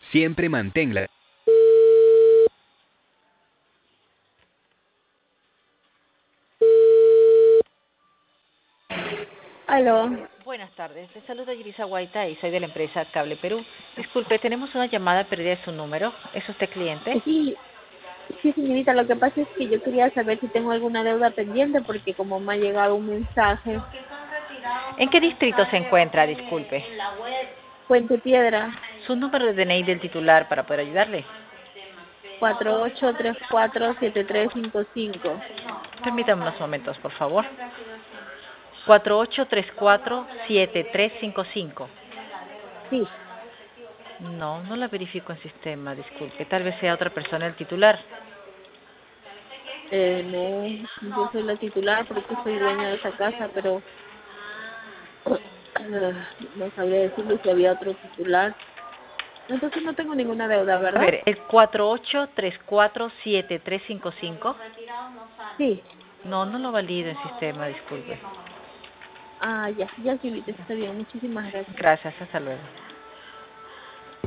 Siempre manténla. Aló. Buenas tardes, le saluda Yurisa Guaita y soy de la empresa Cable Perú. Disculpe, tenemos una llamada perdida de su número. ¿Es usted cliente? Sí, sí, señorita, lo que pasa es que yo quería saber si tengo alguna deuda pendiente porque como me ha llegado un mensaje. ¿En qué distrito se encuentra? Disculpe. Puente Piedra, Su número de DNI del titular para poder ayudarle. 48347355. Permítame unos momentos, por favor. 48347355. Sí, No, no la verifico en sistema, disculpe. Tal vez sea otra persona el titular. no, yo soy la titular porque soy dueña de esa casa, pero no sabría decirle si había otro titular. Entonces no tengo ninguna deuda, A ¿verdad? ver, el 48347355. Sí. No, no lo valido en sistema, disculpe. Ah, ya, ya, sí, está bien, muchísimas gracias. Gracias, hasta luego.